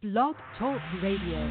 Blog Talk Radio.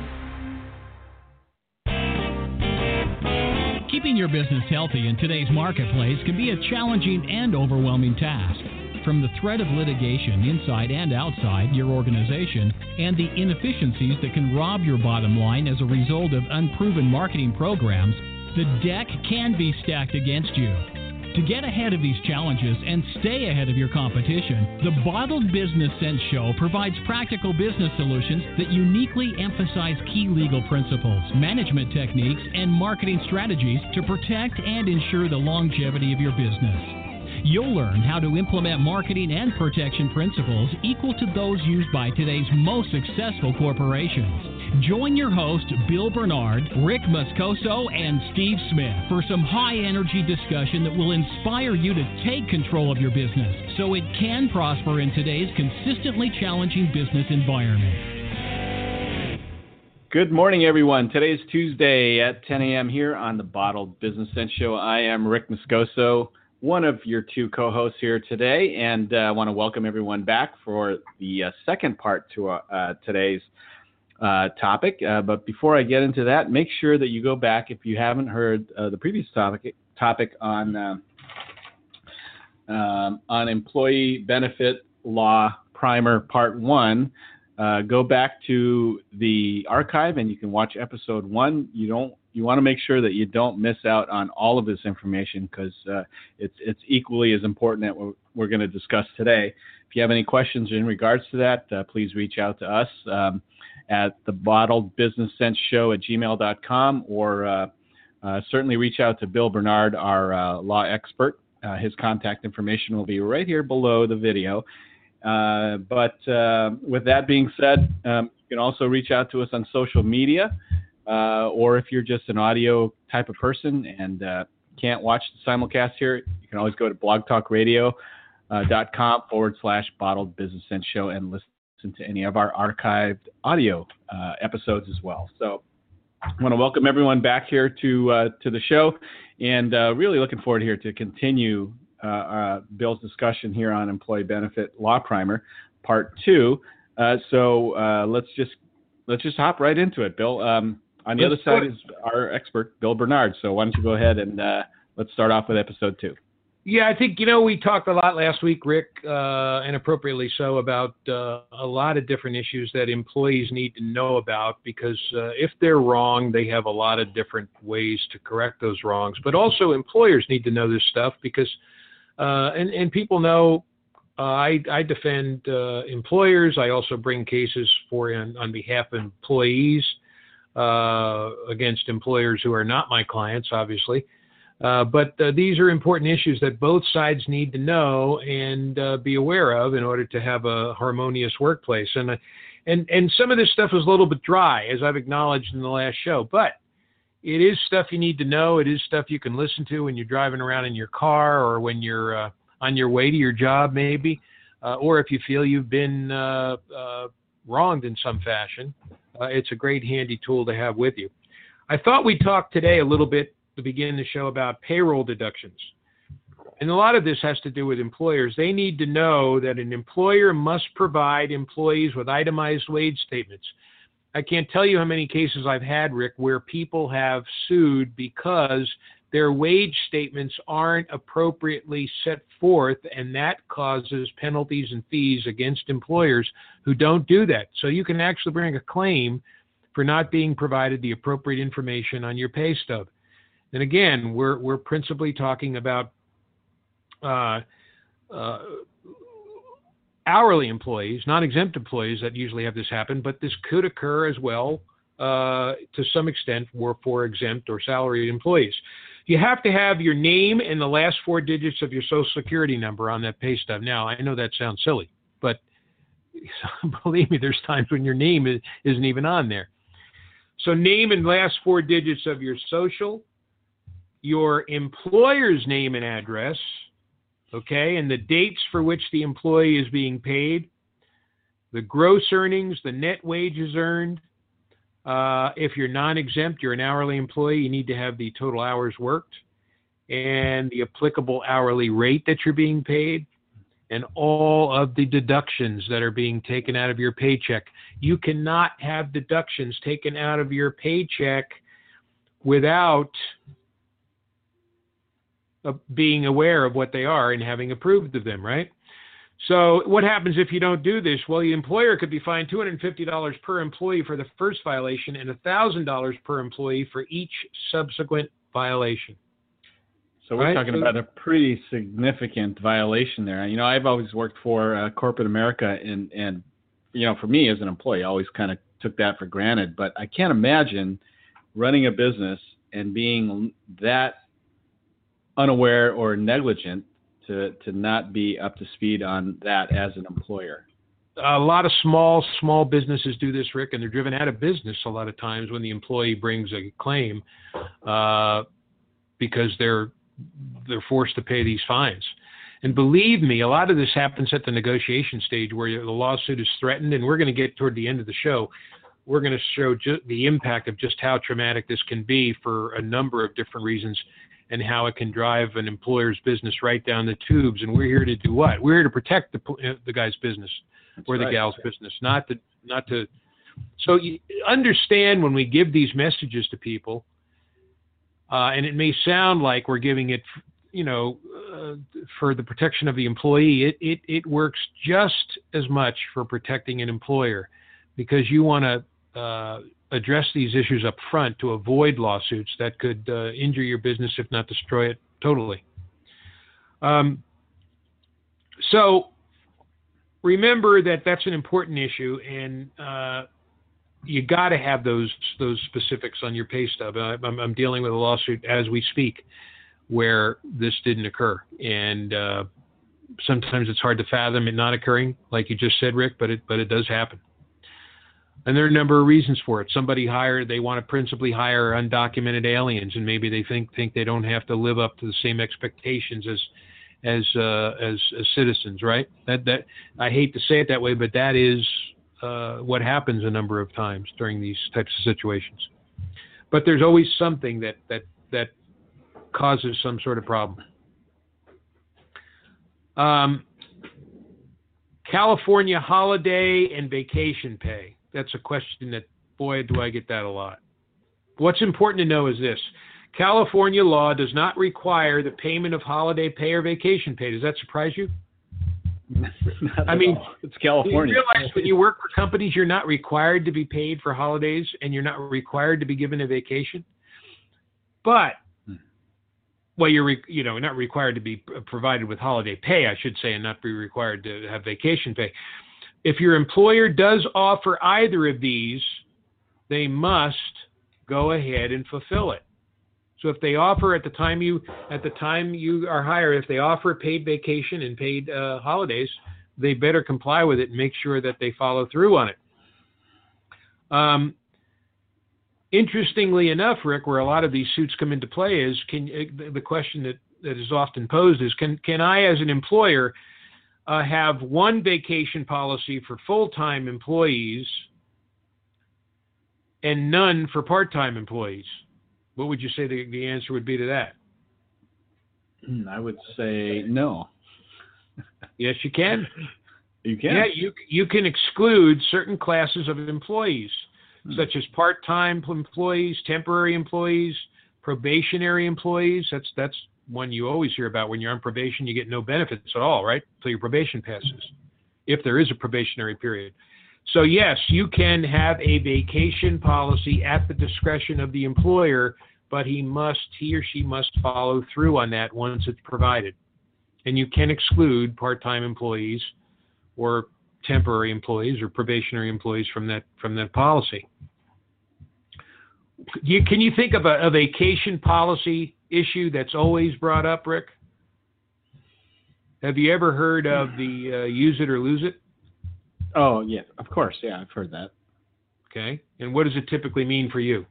Keeping your business healthy in today's marketplace can be a challenging and overwhelming task. From the threat of litigation inside and outside your organization and the inefficiencies that can rob your bottom line as a result of unproven marketing programs, the deck can be stacked against you. To get ahead of these challenges and stay ahead of your competition, the Bottled Business Sense Show provides practical business solutions that uniquely emphasize key legal principles, management techniques, and marketing strategies to protect and ensure the longevity of your business. You'll learn how to implement marketing and protection principles equal to those used by today's most successful corporations. Join your hosts, Bill Bernard, Rick Moscoso, and Steve Smith for some high-energy discussion that will inspire you to take control of your business so it can prosper in today's consistently challenging business environment. Good morning, everyone. Today's Tuesday at 10 a.m. here on the Bottled Business Sense Show. I am Rick Moscoso, one of your two co-hosts here today, and I want to welcome everyone back for the second part to today's topic. But before I get into that, make sure that you go back if you haven't heard the previous topic on employee benefit law primer part 1. Go back to the archive and you can watch episode 1. You want to make sure that you don't miss out on all of this information because it's equally as important that we're going to discuss today. If you have any questions in regards to that, please reach out to us at the bottledbusinesssenseshow@gmail.com or certainly reach out to Bill Bernard, our law expert. His contact information will be right here below the video. But with that being said, you can also reach out to us on social media, or if you're just an audio type of person and can't watch the simulcast here, you can always go to blogtalkradio.com/Bottled Business Sense Show and listen to any of our archived audio episodes as well. So I want to welcome everyone back here to the show, and really looking forward here to continue Bill's discussion here on Employee Benefit Law Primer, Part 2. So let's just hop right into it, Bill. On the other side is our expert, Bill Bernard. So why don't you go ahead and let's start off with episode 2. Yeah, I think, we talked a lot last week, Rick, and appropriately so, about a lot of different issues that employees need to know about because if they're wrong, they have a lot of different ways to correct those wrongs. But also employers need to know this stuff because, and people know I defend employers. I also bring cases on behalf of employees against employers who are not my clients, obviously. But these are important issues that both sides need to know and be aware of in order to have a harmonious workplace. And some of this stuff is a little bit dry, as I've acknowledged in the last show, but it is stuff you need to know. It is stuff you can listen to when you're driving around in your car or when you're on your way to your job, maybe, or if you feel you've been wronged in some fashion. It's a great handy tool to have with you. I thought we'd talk today a little bit to begin the show about payroll deductions. And a lot of this has to do with employers. They need to know that an employer must provide employees with itemized wage statements. I can't tell you how many cases I've had, Rick, where people have sued because their wage statements aren't appropriately set forth, and that causes penalties and fees against employers who don't do that. So you can actually bring a claim for not being provided the appropriate information on your pay stub. And again, we're principally talking about hourly employees, non-exempt employees that usually have this happen, but this could occur as well to some extent for exempt or salaried employees. You have to have your name and the last 4 digits of your Social Security number on that pay stub. Now, I know that sounds silly, but believe me, there's times when your name isn't even on there. So name and last 4 digits of your social, your employer's name and address, okay, and the dates for which the employee is being paid, the gross earnings, the net wages earned. If you're non-exempt, you're an hourly employee, you need to have the total hours worked and the applicable hourly rate that you're being paid. and all of the deductions that are being taken out of your paycheck. You cannot have deductions taken out of your paycheck without being aware of what they are and having approved of them, right? So what happens if you don't do this? Well, the employer could be fined $250 per employee for the first violation and $1,000 per employee for each subsequent violation. So we're talking about a pretty significant violation there. You know, I've always worked for corporate America, and you know, for me as an employee, I always kind of took that for granted. But I can't imagine running a business and being that unaware or negligent to not be up to speed on that as an employer. A lot of small businesses do this, Rick, and they're driven out of business a lot of times when the employee brings a claim because they're forced to pay these fines. And believe me, a lot of this happens at the negotiation stage where the lawsuit is threatened, and we're going to get toward the end of the show. We're going to show the impact of just how traumatic this can be for a number of different reasons, and how it can drive an employer's business right down the tubes. And we're here to do what? We're here to protect the guy's business. That's or the right. Gal's business, not to. So you understand when we give these messages to people, and it may sound like we're giving it, you know, for the protection of the employee. It works just as much for protecting an employer, because you want to address these issues up front to avoid lawsuits that could injure your business, if not destroy it totally. So remember that that's an important issue, and you got to have those specifics on your pay stub. I'm dealing with a lawsuit as we speak where this didn't occur, and sometimes it's hard to fathom it not occurring, like you just said, Rick, but it does happen. And there are a number of reasons for it. Somebody they want to principally hire undocumented aliens, and maybe they think they don't have to live up to the same expectations as citizens, right? That I hate to say it that way, but that is what happens a number of times during these types of situations. But there's always something that causes some sort of problem. California holiday and vacation pay. That's a question that, boy, do I get that a lot. What's important to know is this. California law does not require the payment of holiday pay or vacation pay. Does that surprise you? I mean, it's California. You realize when you work for companies, you're not required to be paid for holidays, and you're not required to be given a vacation. But, well, you're not required to be provided with holiday pay, I should say, and not be required to have vacation pay. If your employer does offer either of these, they must go ahead and fulfill it. So if they offer at the time you are hired, if they offer paid vacation and paid holidays, they better comply with it and make sure that they follow through on it. Interestingly enough, Rick, where a lot of these suits come into play is the question that is often posed is, can I as an employer have one vacation policy for full-time employees and none for part-time employees? What would you say the answer would be to that? I would say no. Yes, you can. You can? Yeah, you can exclude certain classes of employees, such as part-time employees, temporary employees, probationary employees. That's one you always hear about. When you're on probation, you get no benefits at all, right? Until your probation passes, if there is a probationary period. So yes, you can have a vacation policy at the discretion of the employer, but he or she must follow through on that once it's provided. And you can exclude part-time employees or temporary employees or probationary employees from that policy. Can you think of a vacation policy issue that's always brought up, Rick? Have you ever heard of the use it or lose it? Oh, yeah, of course. Yeah, I've heard that. Okay. And what does it typically mean for you?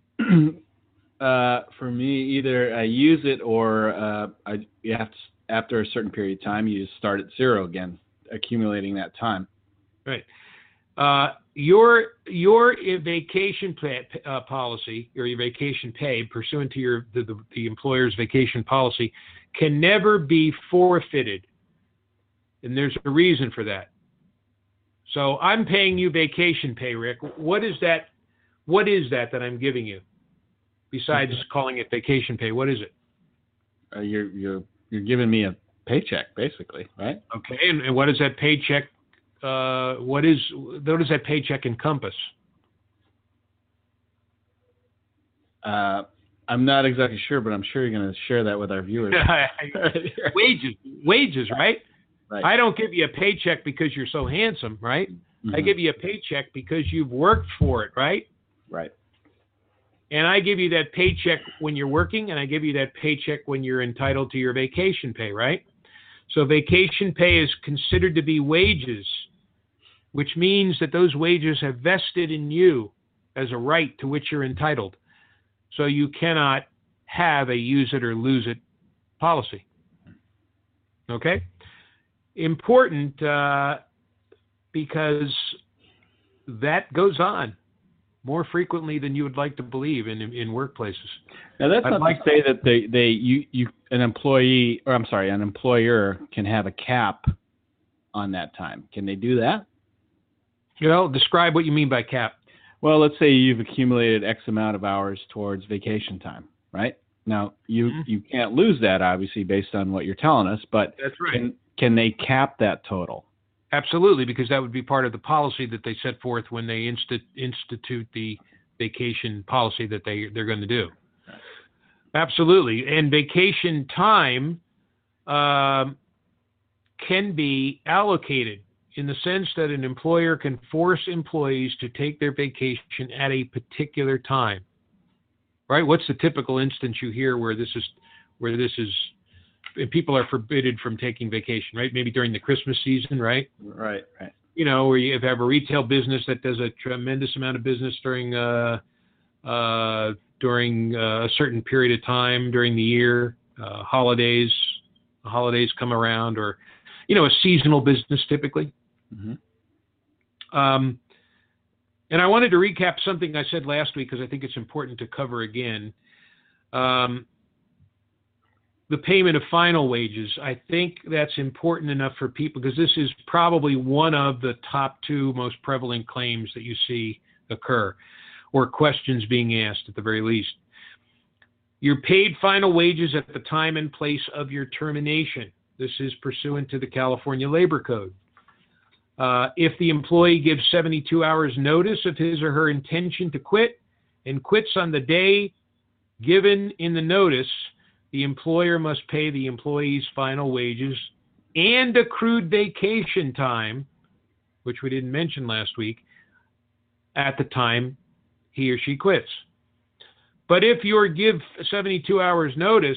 For me, either I use it or you have to, after a certain period of time, you just start at zero again, accumulating that time. Right. Your vacation policy or your vacation pay pursuant to the employer's vacation policy can never be forfeited. And there's a reason for that. So I'm paying you vacation pay, Rick. What is that that I'm giving you? Besides calling it vacation pay, what is it? You're giving me a paycheck, basically, right? Okay, and what does that paycheck? What does that paycheck encompass? I'm not exactly sure, but I'm sure you're going to share that with our viewers. Wages, right? Right. I don't give you a paycheck because you're so handsome, right? Mm-hmm. I give you a paycheck because you've worked for it, right? Right. And I give you that paycheck when you're working, and I give you that paycheck when you're entitled to your vacation pay, right? So vacation pay is considered to be wages, which means that those wages have vested in you as a right to which you're entitled. So you cannot have a use it or lose it policy. Okay? Important because that goes on more frequently than you would like to believe in workplaces. Now that's not to say that an employer can have a cap on that time. Can they do that? Describe what you mean by cap. Well, let's say you've accumulated X amount of hours towards vacation time, right? Now you can't lose that, obviously, based on what you're telling us. But that's right. Can they cap that total? Absolutely, because that would be part of the policy that they set forth when they institute the vacation policy that they're going to do. Right. Absolutely. And vacation time can be allocated in the sense that an employer can force employees to take their vacation at a particular time. Right? What's the typical instance you hear where this is people are forbidden from taking vacation, right? Maybe during the Christmas season, right? Right. Where you have a retail business that does a tremendous amount of business during a certain period of time during the year, holidays come around, or, a seasonal business typically. Mm-hmm. And I wanted to recap something I said last week because I think it's important to cover again. The payment of final wages. I think that's important enough for people because this is probably one of the top two most prevalent claims that you see occur, or questions being asked at the very least. You're paid final wages at the time and place of your termination. This is pursuant to the California Labor Code. If the employee gives 72 hours notice of his or her intention to quit and quits on the day given in the notice, the employer must pay the employee's final wages and accrued vacation time, which we didn't mention last week, at the time he or she quits. But if you give 72 hours notice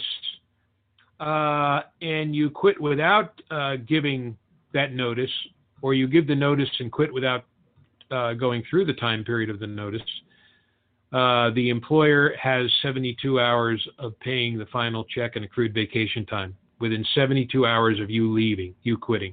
and you quit without giving that notice, or you give the notice and quit without going through the time period of the notice, the employer has 72 hours of paying the final check and accrued vacation time within 72 hours of you leaving, you quitting.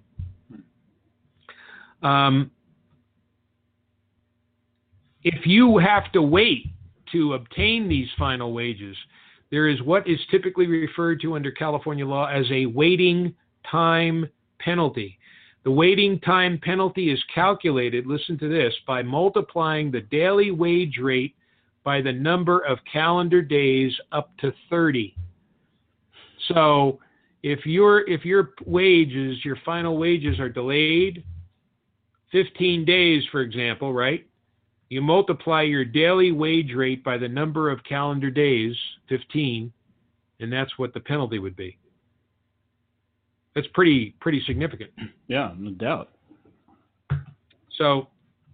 If you have to wait to obtain these final wages, there is what is typically referred to under California law as a waiting time penalty. The waiting time penalty is calculated, listen to this, by multiplying the daily wage rate by the number of calendar days up to 30. So if your wages, your final wages are delayed 15 days, for example, right? You multiply your daily wage rate by the number of calendar days, 15, and that's what the penalty would be. That's pretty significant. Yeah, no doubt. So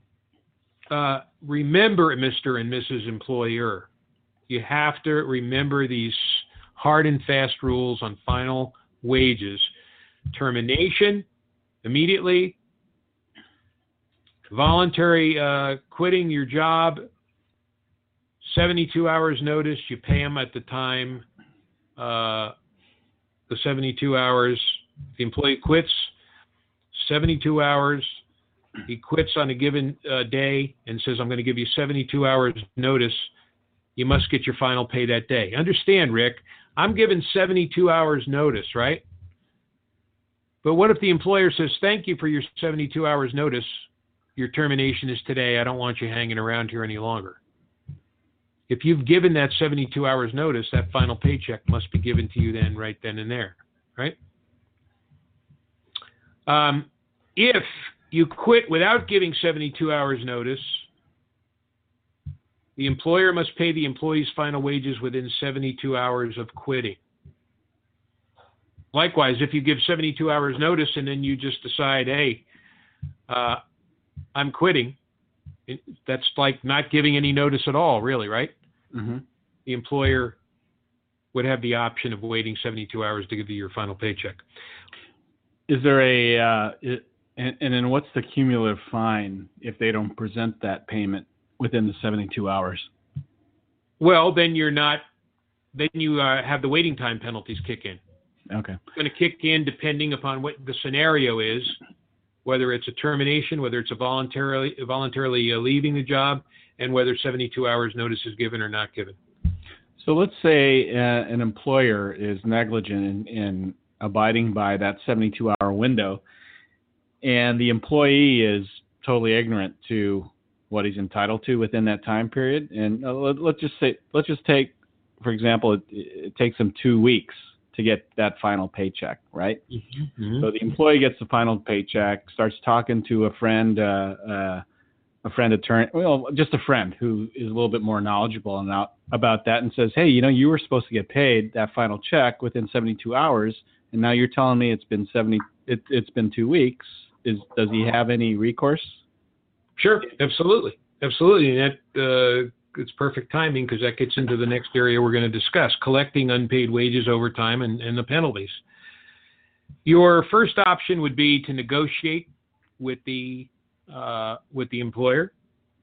remember, Mr. and Mrs. Employer, you have to remember these hard and fast rules on final wages. Termination, immediately. Voluntary quitting your job, 72 hours notice, you pay them at the time, the 72 hours. The employee quits, 72 hours. He quits on a given day and says, I'm going to give you 72 hours notice. You must get your final pay that day. Understand, Rick, I'm given 72 hours notice, right? But what if the employer says, thank you for your 72 hours notice. Your termination is today. I don't want you hanging around here any longer. If you've given that 72 hours notice, that final paycheck must be given to you then, right then and there, right? If you quit without giving 72 hours notice, the employer must pay the employee's final wages within 72 hours of quitting. Likewise, if you give 72 hours notice and then you just decide, hey, I'm quitting, that's like not giving any notice at all, really, right? Mm-hmm. The employer would have the option of waiting 72 hours to give you your final paycheck. Is there and then what's the cumulative fine if they don't present that payment within the 72 hours? Well, then you have the waiting time penalties kick in. Okay. It's going to kick in depending upon what the scenario is, whether it's a termination, whether it's a voluntarily leaving the job, and whether 72 hours notice is given or not given. So let's say an employer is negligent in abiding by that 72-hour window, and the employee is totally ignorant to what he's entitled to within that time period. And let's just take, for example, it takes him 2 weeks to get that final paycheck, right? Mm-hmm. So the employee gets the final paycheck, starts talking to a friend attorney, well, just a friend who is a little bit more knowledgeable about that, and says, hey, you were supposed to get paid that final check within 72 hours, and now you're telling me it's been 2 weeks. Does he have any recourse? Sure, absolutely. And that it's perfect timing because that gets into the next area we're going to discuss, collecting unpaid wages, overtime, and the penalties. Your first option would be to negotiate with the employer.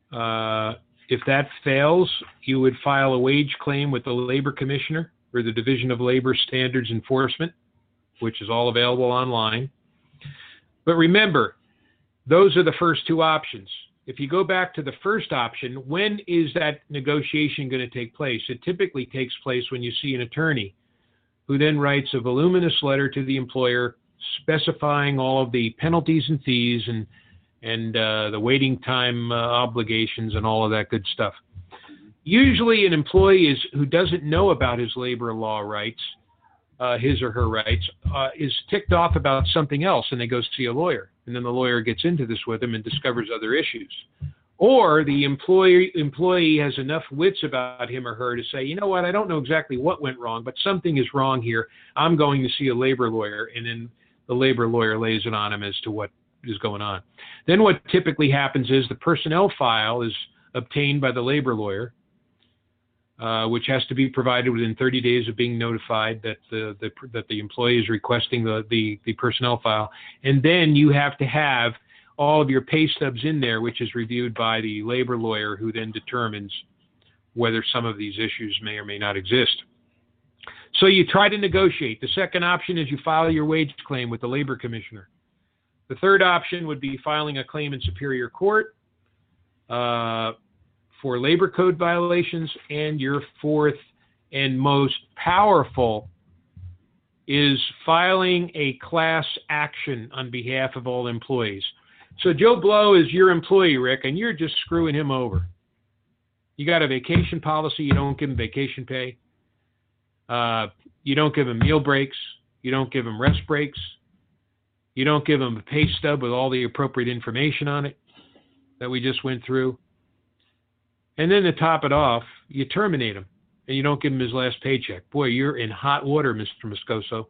If that fails, you would file a wage claim with the Labor Commissioner or the Division of Labor Standards Enforcement, which is all available online. But remember, those are the first two options. If you go back to the first option, when is that negotiation going to take place? It typically takes place when you see an attorney who then writes a voluminous letter to the employer specifying all of the penalties and fees and the waiting time obligations and all of that good stuff. Usually an employee who doesn't know about his labor law rights, his or her rights, is ticked off about something else, and they go see a lawyer. And then the lawyer gets into this with him and discovers other issues. Or the employee has enough wits about him or her to say, you know what, I don't know exactly what went wrong, but something is wrong here. I'm going to see a labor lawyer. And then the labor lawyer lays it on him as to what is going on. Then what typically happens is the personnel file is obtained by the labor lawyer, which has to be provided within 30 days of being notified that the employee is requesting the personnel file. And then you have to have all of your pay stubs in there, which is reviewed by the labor lawyer, who then determines whether some of these issues may or may not exist. So you try to negotiate. The second option is you file your wage claim with the Labor Commissioner. The third option would be filing a claim in Superior Court for labor code violations. And your fourth and most powerful is filing a class action on behalf of all employees. So Joe Blow is your employee, Rick, and you're just screwing him over. You got a vacation policy. You don't give him vacation pay. You don't give him meal breaks. You don't give him rest breaks. You don't give him a pay stub with all the appropriate information on it that we just went through. And then to top it off, you terminate him, and you don't give him his last paycheck. Boy, you're in hot water, Mr. Moscoso.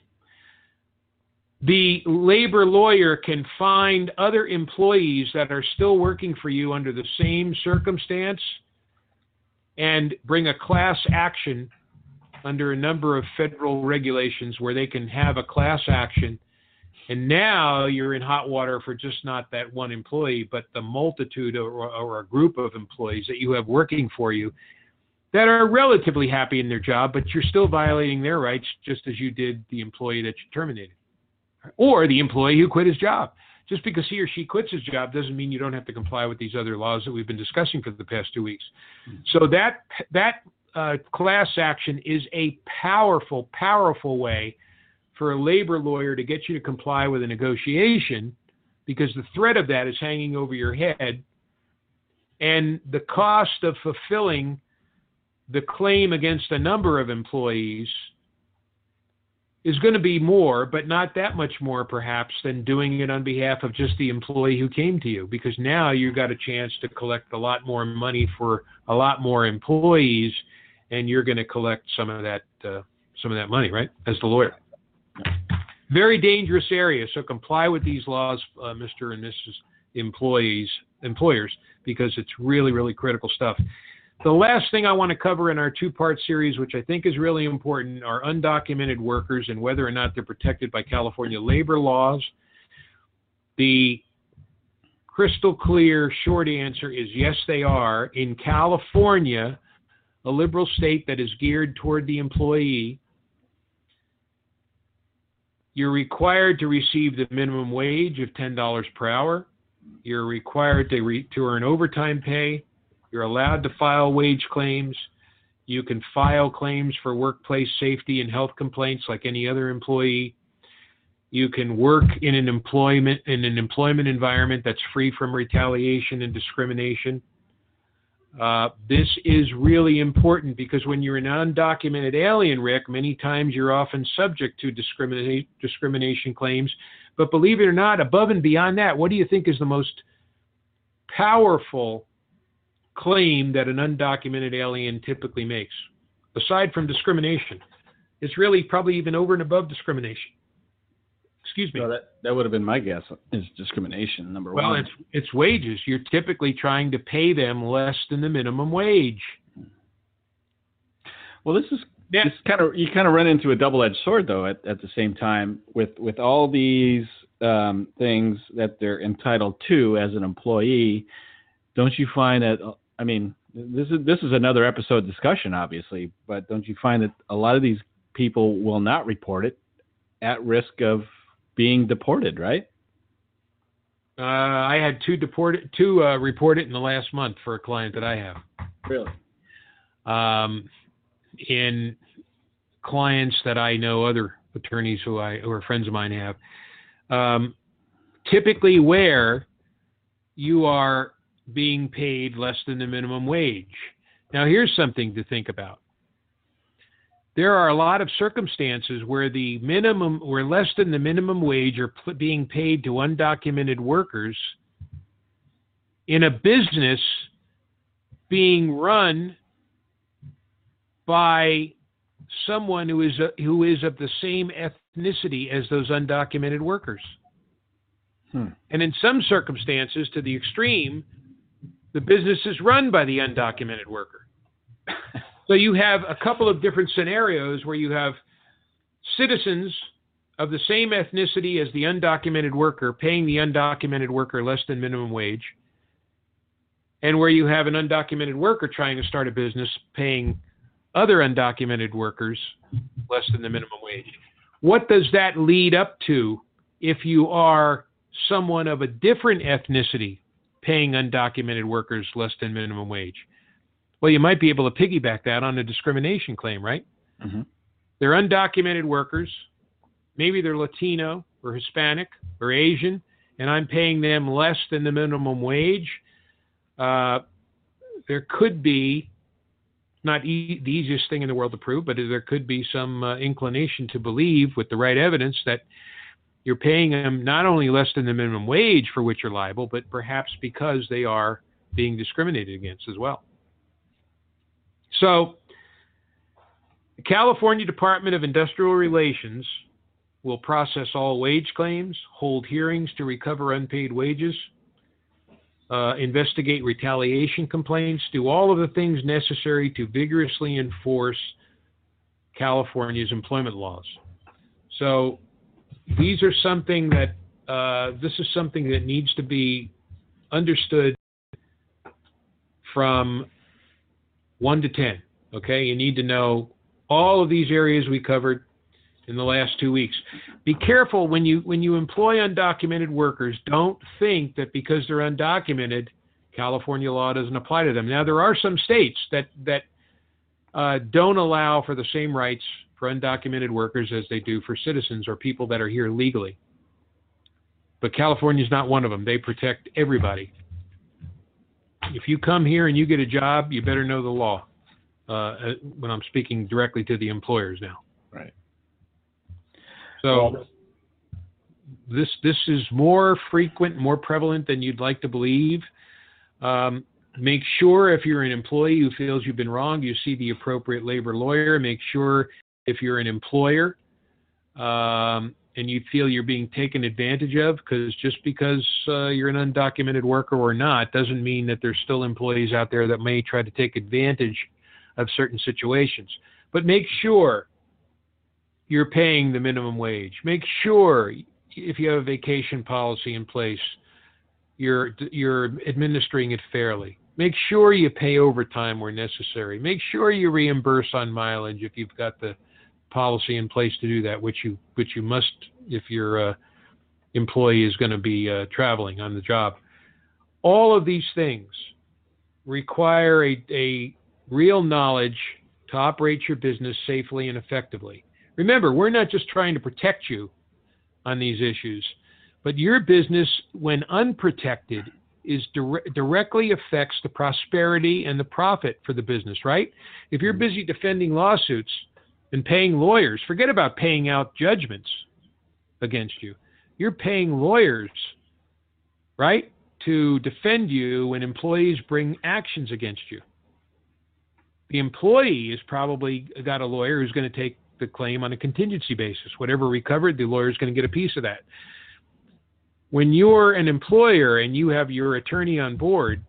The labor lawyer can find other employees that are still working for you under the same circumstance and bring a class action under a number of federal regulations where they can have a class action. And now you're in hot water for just not that one employee, but the multitude or a group of employees that you have working for you that are relatively happy in their job, but you're still violating their rights just as you did the employee that you terminated. Or the employee who quit his job. Just because he or she quits his job doesn't mean you don't have to comply with these other laws that we've been discussing for the past 2 weeks. So that class action is a powerful, powerful way for a labor lawyer to get you to comply with a negotiation because the threat of that is hanging over your head, and the cost of fulfilling the claim against a number of employees is going to be more, but not that much more perhaps than doing it on behalf of just the employee who came to you, because now you've got a chance to collect a lot more money for a lot more employees, and you're going to collect some of that money, right, as the lawyer. Very dangerous area, so comply with these laws, Mr. and Mrs. Employers, because it's really, really critical stuff. The last thing I want to cover in our two-part series, which I think is really important, are undocumented workers and whether or not they're protected by California labor laws. The crystal clear short answer is yes, they are. In California, a liberal state that is geared toward the employee, you're required to receive the minimum wage of $10 per hour. You're required to earn overtime pay. You're allowed to file wage claims. You can file claims for workplace safety and health complaints like any other employee. You can work in an employment environment that's free from retaliation and discrimination. This is really important because when you're an undocumented alien, Rick, many times you're often subject to discrimination claims. But believe it or not, above and beyond that, what do you think is the most powerful claim that an undocumented alien typically makes, aside from discrimination? It's really probably even over and above discrimination. Excuse me. So that would have been my guess, is discrimination, number one. Well, it's wages. You're typically trying to pay them less than the minimum wage. Well, you kind of run into a double-edged sword, though, at the same time, with all these things that they're entitled to as an employee. Don't you find that, I mean, this is another episode discussion, obviously, but don't you find that a lot of these people will not report it at risk of being deported, right? I had two report it in the last month for a client that I have. Really? In clients that I know, other attorneys who are friends of mine have, typically where you are being paid less than the minimum wage. Now, here's something to think about. There are a lot of circumstances where less than the minimum wage are being paid to undocumented workers in a business being run by someone who is of the same ethnicity as those undocumented workers. And in some circumstances, to the extreme, the business is run by the undocumented worker. So you have a couple of different scenarios where you have citizens of the same ethnicity as the undocumented worker paying the undocumented worker less than minimum wage, and where you have an undocumented worker trying to start a business paying other undocumented workers less than the minimum wage. What does that lead up to if you are someone of a different ethnicity paying undocumented workers less than minimum wage? Well, you might be able to piggyback that on a discrimination claim, right? Mm-hmm. They're undocumented workers. Maybe they're Latino or Hispanic or Asian, and I'm paying them less than the minimum wage. There could be, not the easiest thing in the world to prove, but there could be some inclination to believe with the right evidence that you're paying them not only less than the minimum wage for which you're liable, but perhaps because they are being discriminated against as well. So, the California Department of Industrial Relations will process all wage claims, hold hearings to recover unpaid wages, investigate retaliation complaints, do all of the things necessary to vigorously enforce California's employment laws. So, these are something that this is something that needs to be understood from 1 to 10. Okay, you need to know all of these areas we covered in the last 2 weeks. Be careful when you employ undocumented workers. Don't think that because they're undocumented, California law doesn't apply to them. Now, there are some states that don't allow for the same rights for undocumented workers as they do for citizens or people that are here legally. But California is not one of them. They protect everybody. If you come here and you get a job, you better know the law. When I'm speaking directly to the employers now. Right. So this is more frequent, more prevalent than you'd like to believe. Make sure if you're an employee who feels you've been wronged, you see the appropriate labor lawyer. Make sure if you're an employer and you feel you're being taken advantage of, because just because you're an undocumented worker or not doesn't mean that there's still employees out there that may try to take advantage of certain situations. But make sure you're paying the minimum wage. Make sure if you have a vacation policy in place, you're administering it fairly. Make sure you pay overtime where necessary. Make sure you reimburse on mileage if you've got the policy in place to do that, which you must if your employee is going to be traveling on the job. All of these things require a real knowledge to operate your business safely and effectively. Remember, we're not just trying to protect you on these issues, but your business, when unprotected, directly affects the prosperity and the profit for the business, right? If you're busy defending lawsuits and paying lawyers, forget about paying out judgments against you. You're paying lawyers, right, to defend you when employees bring actions against you. The employee has probably got a lawyer who's going to take the claim on a contingency basis. Whatever recovered, the lawyer is going to get a piece of that. When you're an employer and you have your attorney on board,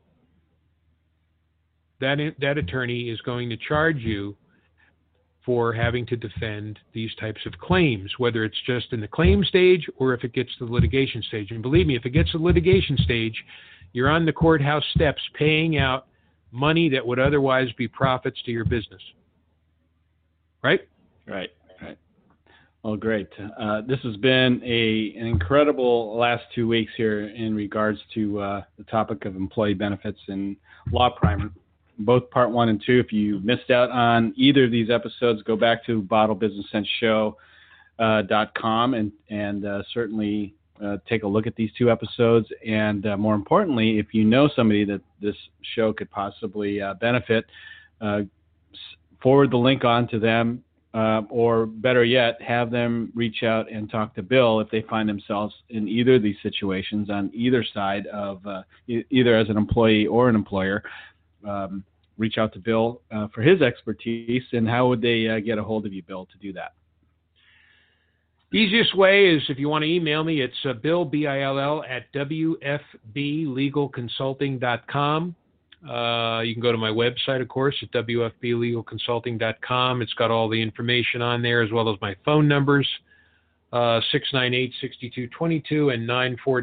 that attorney is going to charge you for having to defend these types of claims, whether it's just in the claim stage or if it gets to the litigation stage. And believe me, if it gets to the litigation stage, you're on the courthouse steps paying out money that would otherwise be profits to your business. Right? Right. Well, great. This has been an incredible last 2 weeks here in regards to the topic of employee benefits and law primer, both part 1 and 2. If you missed out on either of these episodes, go back to bottlebusinessshow.com and certainly take a look at these 2 episodes. And more importantly, if you know somebody that this show could possibly benefit, forward the link on to them. Or better yet, have them reach out and talk to Bill if they find themselves in either of these situations on either side of either as an employee or an employer. Reach out to Bill for his expertise. And how would they get a hold of you, Bill, to do that? Easiest way is if you want to email me, it's Bill, B-I-L-L, at wfblegalconsulting.com. You can go to my website, of course, at wfblegalconsulting.com. It's got all the information on there, as well as my phone numbers, 698-6222 and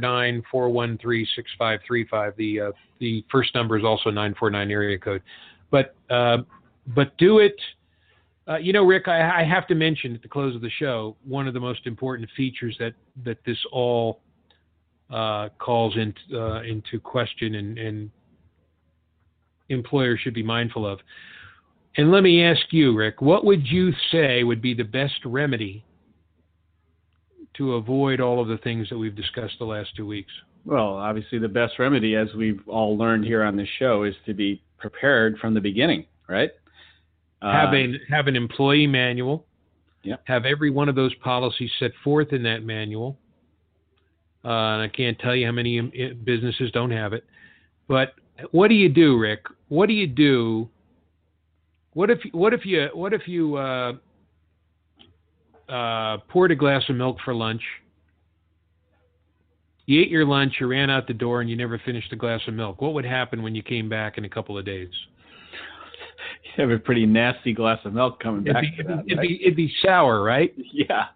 949-413-6535. The first number is also 949 area code. But do it. Rick, I have to mention at the close of the show, one of the most important features that this all calls into question and employers should be mindful of. And let me ask you, Rick, what would you say would be the best remedy to avoid all of the things that we've discussed the last 2 weeks? Well, obviously the best remedy, as we've all learned here on this show, is to be prepared from the beginning, right? Have an employee manual. Yep. Have every one of those policies set forth in that manual. And I can't tell you how many businesses don't have it. But what do you do, Rick? What do you do? What if you poured a glass of milk for lunch? You ate your lunch, you ran out the door, and you never finished the glass of milk. What would happen when you came back in a couple of days? You have a pretty nasty glass of milk coming back to that, right? It'd be sour, right? Yeah.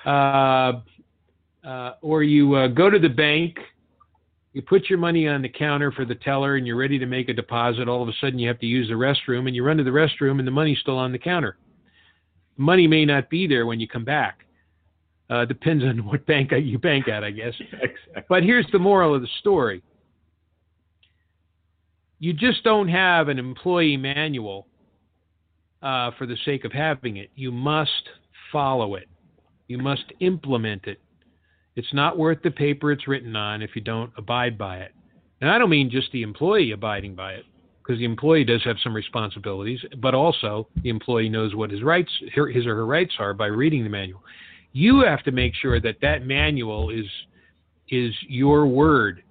Or you go to the bank. You put your money on the counter for the teller and you're ready to make a deposit. All of a sudden you have to use the restroom and you run to the restroom and the money's still on the counter. The money may not be there when you come back. Depends on what bank you bank at, I guess. Exactly. But here's the moral of the story. You just don't have an employee manual for the sake of having it. You must follow it. You must implement it. It's not worth the paper it's written on if you don't abide by it. And I don't mean just the employee abiding by it, because the employee does have some responsibilities, but also the employee knows what his or her rights are by reading the manual. You have to make sure that that manual is your word.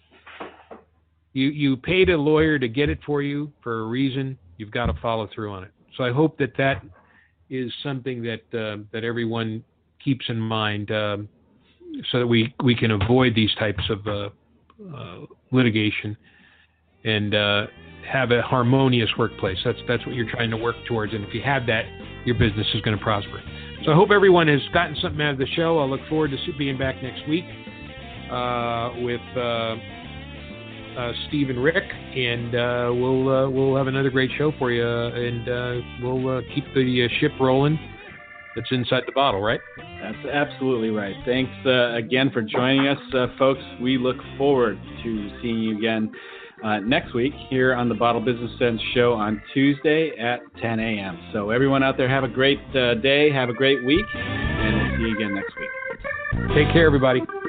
You paid a lawyer to get it for you for a reason. You've got to follow through on it. So I hope that is something that everyone keeps in mind, so that we can avoid these types of litigation and have a harmonious workplace. That's what you're trying to work towards. And if you have that, your business is going to prosper. So I hope everyone has gotten something out of the show. I'll look forward to being back next week with Steve and Rick, and we'll have another great show for you, and we'll keep the ship rolling that's inside the bottle, right? That's absolutely right. Thanks again for joining us, folks. We look forward to seeing you again next week here on the Bottle Business Sense Show on Tuesday at 10 a.m. So everyone out there, have a great day, have a great week, and we'll see you again next week. Take care, everybody.